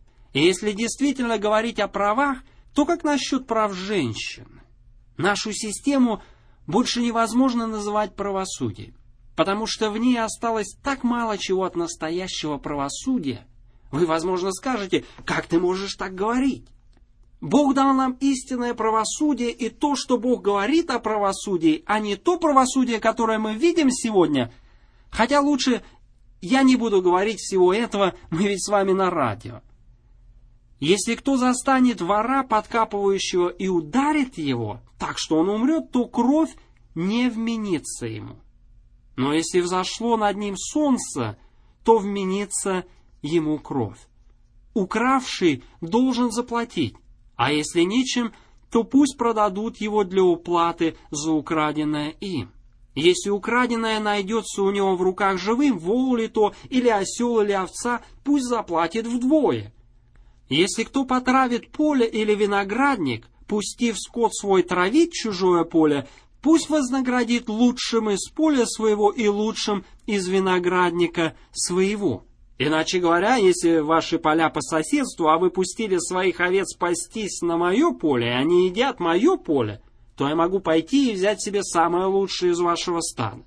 И если действительно говорить о правах, то как насчет прав женщины? Нашу систему больше невозможно называть правосудием, потому что в ней осталось так мало чего от настоящего правосудия. Вы, возможно, скажете, как ты можешь так говорить? Бог дал нам истинное правосудие и то, что Бог говорит о правосудии, а не то правосудие, которое мы видим сегодня. Хотя лучше я не буду говорить всего этого, мы ведь с вами на радио. Если кто застанет вора, подкапывающего, и ударит его, так что он умрет, то кровь не вменится ему. Но если взошло над ним солнце, то вменится ему кровь. Укравший должен заплатить, а если нечем, то пусть продадут его для уплаты за украденное им. Если украденное найдется у него в руках живым, вол ли то, или осел, или овца, пусть заплатит вдвое. Если кто потравит поле или виноградник, пустив скот свой травить чужое поле, пусть вознаградит лучшим из поля своего и лучшим из виноградника своего. Иначе говоря, если ваши поля по соседству, а вы пустили своих овец пастись на мое поле, и они едят мое поле, то я могу пойти и взять себе самое лучшее из вашего стада.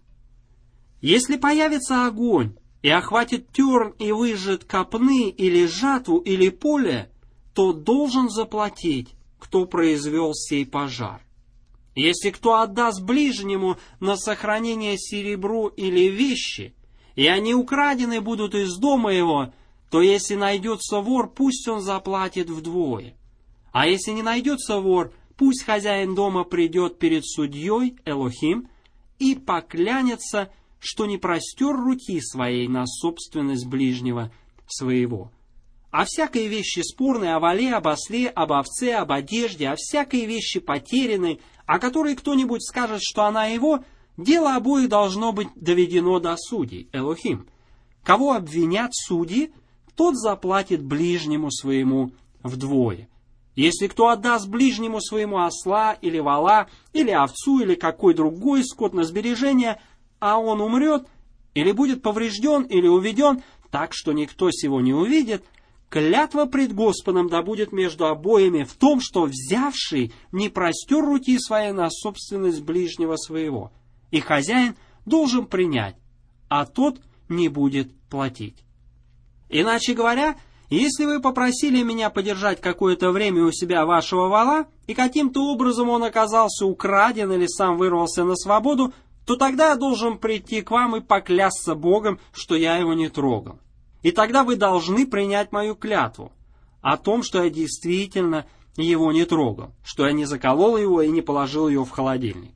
Если появится огонь и охватит терн и выжжет копны или жатву или поле, то должен заплатить, кто произвел сей пожар. Если кто отдаст ближнему на сохранение серебро или вещи, и они украдены будут из дома его, то если найдется вор, пусть он заплатит вдвое. А если не найдется вор, пусть хозяин дома придет перед судьей Элохим и поклянется, что не простер руки своей на собственность ближнего своего. О всякой вещи спорной, о воле, об осле, об овце, об одежде, о всякой вещи потерянной, о которой кто-нибудь скажет, что она его, дело обоих должно быть доведено до судей, Элохим. Кого обвинят судьи, тот заплатит ближнему своему вдвое. Если кто отдаст ближнему своему осла или вола, или овцу, или какой другой скот на сбережение, а он умрет, или будет поврежден, или уведен, так что никто сего не увидит, клятва пред Господом да будет между обоими в том, что взявший не простер руки своей на собственность ближнего своего, и хозяин должен принять, а тот не будет платить. Иначе говоря, если вы попросили меня подержать какое-то время у себя вашего вола, и каким-то образом он оказался украден или сам вырвался на свободу, то тогда я должен прийти к вам и поклясться Богом, что я его не трогал. И тогда вы должны принять мою клятву о том, что я действительно его не трогал, что я не заколол его и не положил его в холодильник.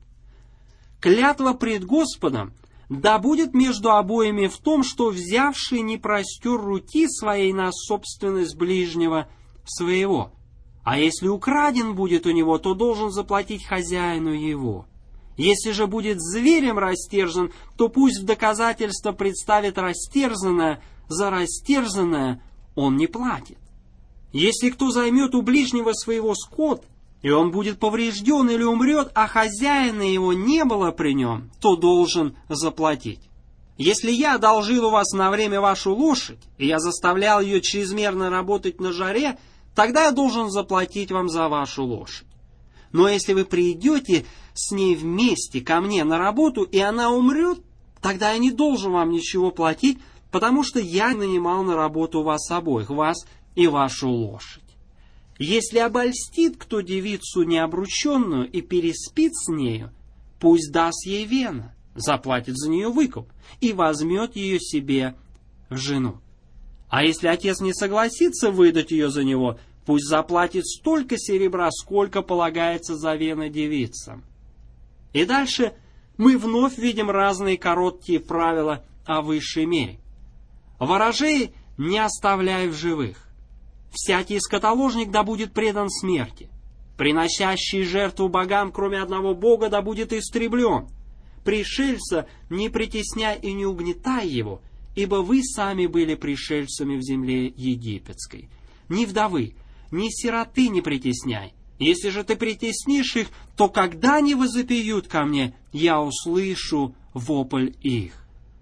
Клятва пред Господом да будет между обоими в том, что взявший не простер руки своей на собственность ближнего своего. А если украден будет у него, то должен заплатить хозяину его. Если же будет зверем растерзан, то пусть в доказательство представит растерзанное, за растерзанное он не платит. Если кто займет у ближнего своего скот, и он будет поврежден или умрет, а хозяина его не было при нем, то должен заплатить. Если я одолжил у вас на время вашу лошадь, и я заставлял ее чрезмерно работать на жаре, тогда я должен заплатить вам за вашу лошадь. Но если вы придете с ней вместе ко мне на работу, и она умрет, тогда я не должен вам ничего платить, потому что я нанимал на работу вас обоих, вас и вашу лошадь. Если обольстит кто девицу необрученную и переспит с нею, пусть даст ей вена, заплатит за нее выкуп и возьмет ее себе в жену. А если отец не согласится выдать ее за него, пусть заплатит столько серебра, сколько полагается за вена девицам. И дальше мы вновь видим разные короткие правила о высшей мере. Ворожей не оставляй в живых. Всякий скотоложник да будет предан смерти. Приносящий жертву богам, кроме одного Бога, да будет истреблен. Пришельца не притесняй и не угнетай его, ибо вы сами были пришельцами в земле египетской. Ни вдовы, ни сироты не притесняй. Если же ты притеснишь их, то когда они возопьют ко мне, я услышу вопль их.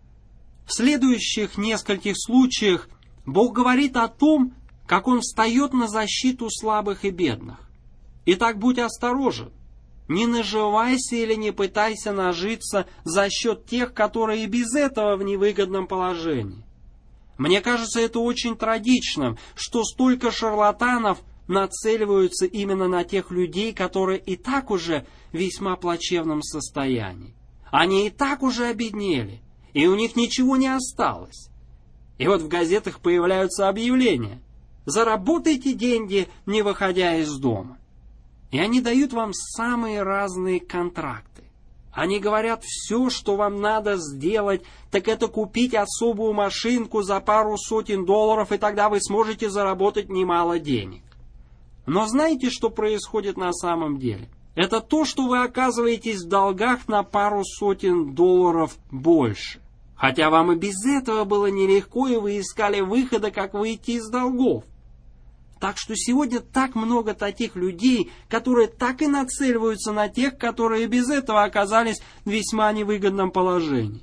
В следующих нескольких случаях Бог говорит о том, как Он встает на защиту слабых и бедных. Итак, будь осторожен. Не наживайся или не пытайся нажиться за счет тех, которые и без этого в невыгодном положении. Мне кажется это очень трагичным, что столько шарлатанов нацеливаются именно на тех людей, которые и так уже в весьма плачевном состоянии. Они и так уже обеднели, и у них ничего не осталось. И вот в газетах появляются объявления: заработайте деньги, не выходя из дома. И они дают вам самые разные контракты. Они говорят, все, что вам надо сделать, так это купить особую машинку за пару сотен долларов, и тогда вы сможете заработать немало денег. Но знаете, что происходит на самом деле? Это то, что вы оказываетесь в долгах на пару сотен долларов больше. Хотя вам и без этого было нелегко, и вы искали выхода, как выйти из долгов. Так что сегодня так много таких людей, которые так и нацеливаются на тех, которые без этого оказались в весьма невыгодном положении.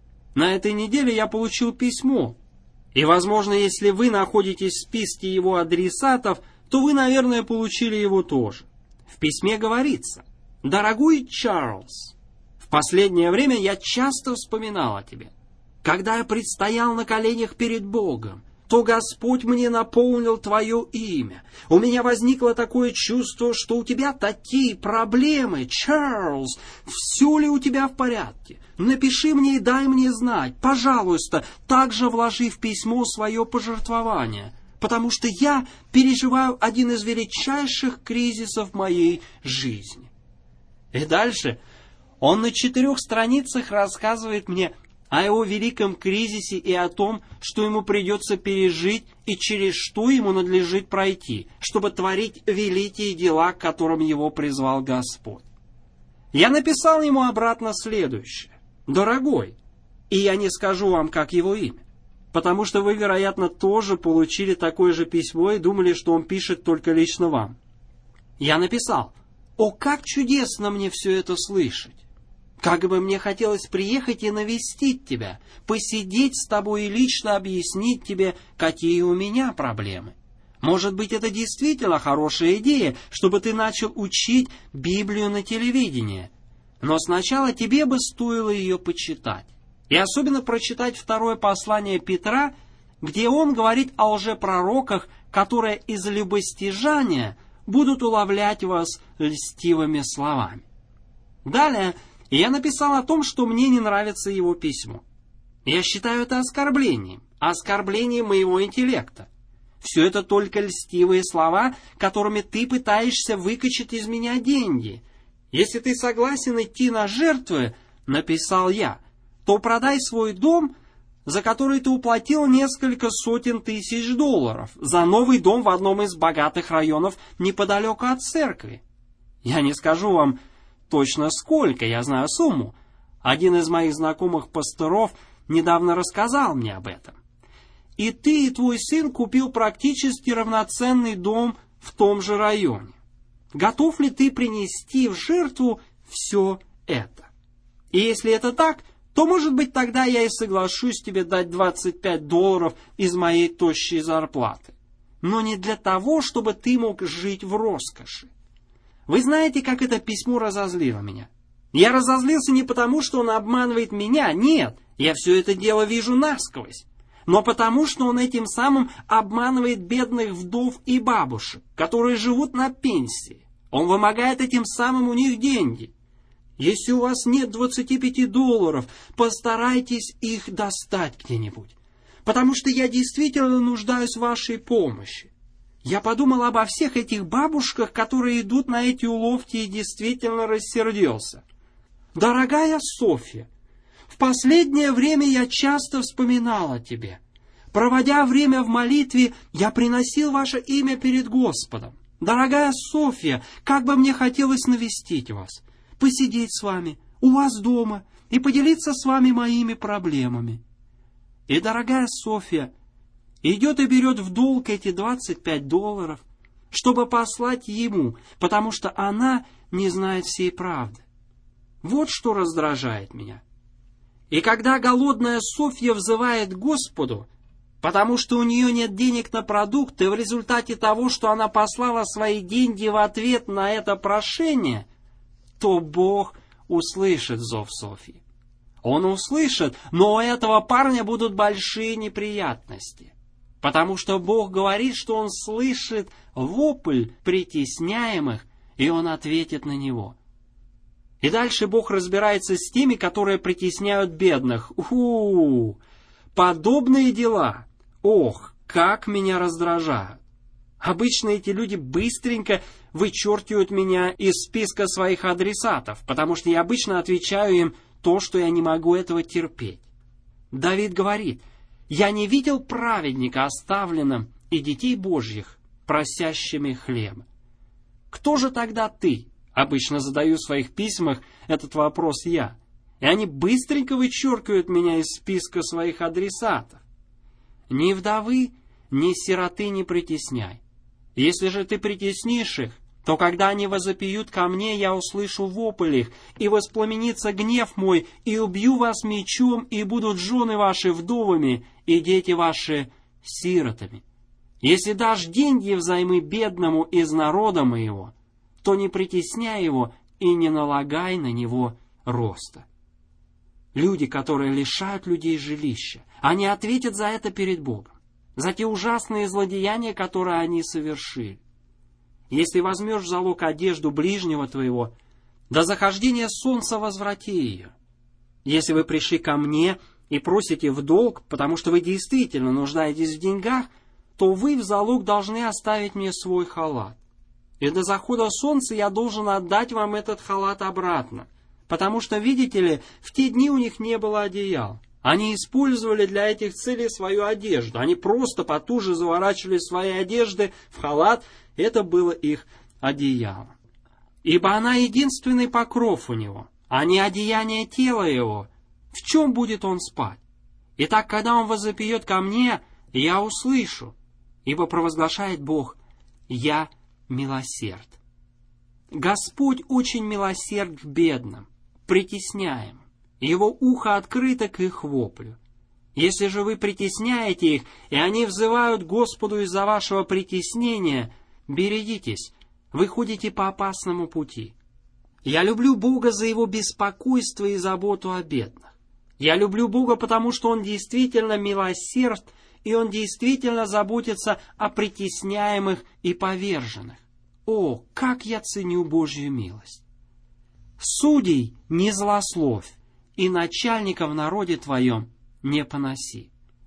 На этой неделе я получил письмо. И, возможно, если вы находитесь в списке его адресатов, то вы, наверное, получили его тоже. В письме говорится: «Дорогой Чарльз, в последнее время я часто вспоминал о тебе. Когда я предстоял на коленях перед Богом, то Господь мне наполнил твое имя. У меня возникло такое чувство, что у тебя такие проблемы. Чарльз, все ли у тебя в порядке? Напиши мне и дай мне знать, пожалуйста, также вложи в письмо свое пожертвование, потому что я переживаю один из величайших кризисов моей жизни». И дальше он на 4 страницах рассказывает мне о его великом кризисе и о том, что ему придется пережить и через что ему надлежит пройти, чтобы творить великие дела, к которым его призвал Господь. Я написал ему обратно следующее: «Дорогой», и я не скажу вам, как его имя, потому что вы, вероятно, тоже получили такое же письмо и думали, что он пишет только лично вам. Я написал: «О, как чудесно мне все это слышать! Как бы мне хотелось приехать и навестить тебя, посидеть с тобой и лично объяснить тебе, какие у меня проблемы. Может быть, это действительно хорошая идея, чтобы ты начал учить Библию на телевидении. Но сначала тебе бы стоило ее почитать. И особенно прочитать 2 послание Петра, где он говорит о лжепророках, которые из любостяжания будут уловлять вас льстивыми словами». Далее я написал о том, что мне не нравится его письмо. Я считаю это оскорблением моего интеллекта. Все это только льстивые слова, которыми ты пытаешься выкачать из меня деньги. Если ты согласен идти на жертвы, написал я, то продай свой дом, за который ты уплатил несколько сотен тысяч $, за новый дом в одном из богатых районов неподалеку от церкви. Я не скажу вам точно сколько, я знаю сумму. Один из моих знакомых пасторов недавно рассказал мне об этом. И ты, и твой сын купил практически равноценный дом в том же районе. Готов ли ты принести в жертву все это? И если это так, то, может быть, тогда я и соглашусь тебе дать $25 из моей тощей зарплаты. Но не для того, чтобы ты мог жить в роскоши. Вы знаете, как это письмо разозлило меня? Я разозлился не потому, что он обманывает меня, нет, я все это дело вижу насквозь, но потому, что он этим самым обманывает бедных вдов и бабушек, которые живут на пенсии. Он вымогает этим самым у них деньги. Если у вас нет $25, постарайтесь их достать где-нибудь, потому что я действительно нуждаюсь в вашей помощи. Я подумал обо всех этих бабушках, которые идут на эти уловки, и действительно рассердился. Дорогая Софья, в последнее время я часто вспоминал о тебе. Проводя время в молитве, я приносил ваше имя перед Господом. Дорогая Софья, как бы мне хотелось навестить вас, посидеть с вами, у вас дома и поделиться с вами моими проблемами. И дорогая Софья идет и берет в долг эти $25, чтобы послать ему, потому что она не знает всей правды. Вот что раздражает меня. И когда голодная Софья взывает к Господу, потому что у нее нет денег на продукты, в результате того, что она послала свои деньги в ответ на это прошение, то Бог услышит зов Софьи. Он услышит, но у этого парня будут большие неприятности. Потому что Бог говорит, что Он слышит вопль притесняемых, и Он ответит на него. И дальше Бог разбирается с теми, которые притесняют бедных. Подобные дела, ох, как меня раздражают. Обычно эти люди быстренько вычеркивают меня из списка своих адресатов, потому что я обычно отвечаю им то, что я не могу этого терпеть. Давид говорит: «Я не видел праведника оставленным и детей Божьих, просящими хлеба». Кто же тогда ты? Обычно задаю в своих письмах этот вопрос я. И они быстренько вычеркивают меня из списка своих адресатов. Ни вдовы, ни сироты не притесняй. Если же ты притеснишь их, то когда они возопьют ко мне, я услышу вопль их, и воспламенится гнев мой, и убью вас мечом, и будут жены ваши вдовами, и дети ваши сиротами. Если дашь деньги взаймы бедному из народа моего, то не притесняй его и не налагай на него роста. Люди, которые лишают людей жилища, они ответят за это перед Богом, за те ужасные злодеяния, которые они совершили. Если возьмешь в залог одежду ближнего твоего, до захождения солнца возврати ее. Если вы пришли ко мне и просите в долг, потому что вы действительно нуждаетесь в деньгах, то вы в залог должны оставить мне свой халат. И до захода солнца я должен отдать вам этот халат обратно, потому что, видите ли, в те дни у них не было одеял. Они использовали для этих целей свою одежду. Они просто потуже заворачивали свои одежды в халат. Это было их одеяло. Ибо она единственный покров у него, а не одеяние тела его. В чем будет он спать? Итак, когда он возопьет ко мне, я услышу. Ибо провозглашает Бог: я милосерд. Господь очень милосерд к бедным, притесняемым. Его ухо открыто к их воплю. Если же вы притесняете их, и они взывают Господу из-за вашего притеснения, берегитесь, вы ходите по опасному пути. Я люблю Бога за Его беспокойство и заботу о бедных. Я люблю Бога, потому что Он действительно милосерд, и Он действительно заботится о притесняемых и поверженных. О, как я ценю Божью милость! Судей не злословь, и начальника в народе твоем не поноси.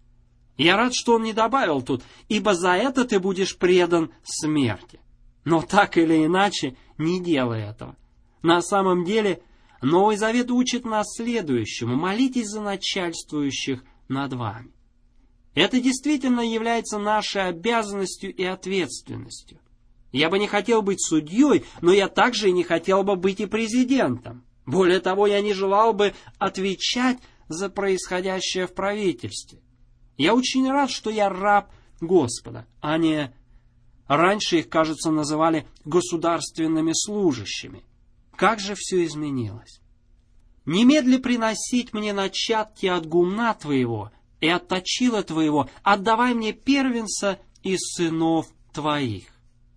Я рад, что он не добавил тут, ибо за это ты будешь предан смерти. Но так или иначе, не делай этого. На самом деле, Новый Завет учит нас следующему: молитесь за начальствующих над вами. Это действительно является нашей обязанностью и ответственностью. Я бы не хотел быть судьей, но я также и не хотел бы быть и президентом. Более того, я не желал бы отвечать за происходящее в правительстве. Я очень рад, что я раб Господа, а не... Раньше их, кажется, называли государственными служащими. Как же все изменилось? Немедли приносить мне начатки от гумна твоего и от точила твоего, отдавай мне первенца из сынов твоих.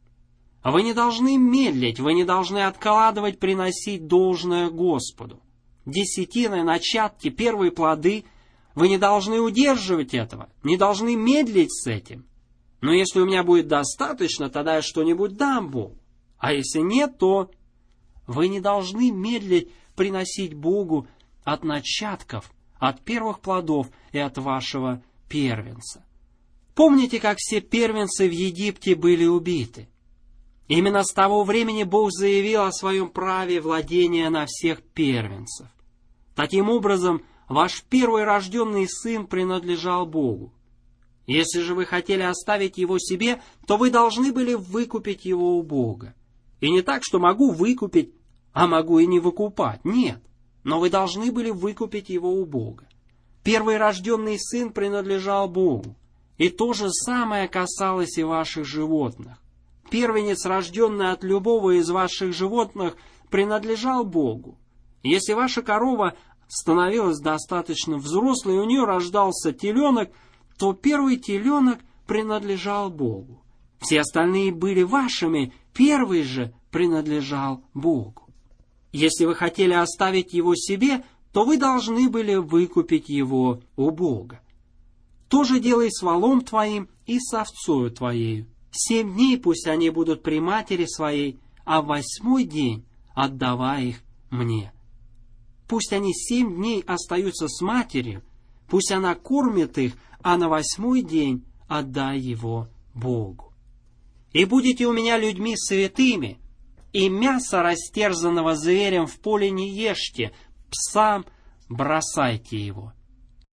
Вы не должны медлить, вы не должны откладывать приносить должное Господу. Десятины, начатки, первые плоды, вы не должны удерживать этого, не должны медлить с этим. Но если у меня будет достаточно, тогда я что-нибудь дам Богу. А если нет, то вы не должны медлить приносить Богу от начатков, от первых плодов и от вашего первенца. Помните, как все первенцы в Египте были убиты? Именно с того времени Бог заявил о своем праве владения на всех первенцев. Таким образом, ваш первый рожденный сын принадлежал Богу. Если же вы хотели оставить его себе, то вы должны были выкупить его у Бога. И не так, что могу выкупить, а могу и не выкупать. Нет, но вы должны были выкупить его у Бога. Первый рожденный сын принадлежал Богу. И то же самое касалось и ваших животных. Первенец, рожденный от любого из ваших животных, принадлежал Богу. Если ваша корова становилась достаточно взрослой, и у нее рождался теленок, то первый теленок принадлежал Богу. Все остальные были вашими, первый же принадлежал Богу. Если вы хотели оставить его себе, то вы должны были выкупить его у Бога. То же делай с волом твоим и с овцою твоею. 7 дней пусть они будут при матери своей, а в 8-й день отдавай их мне. Пусть они 7 дней остаются с матерью, пусть она кормит их, а на 8-й день отдай его Богу. И будете у меня людьми святыми, и мясо растерзанного зверем в поле не ешьте, псам бросайте его.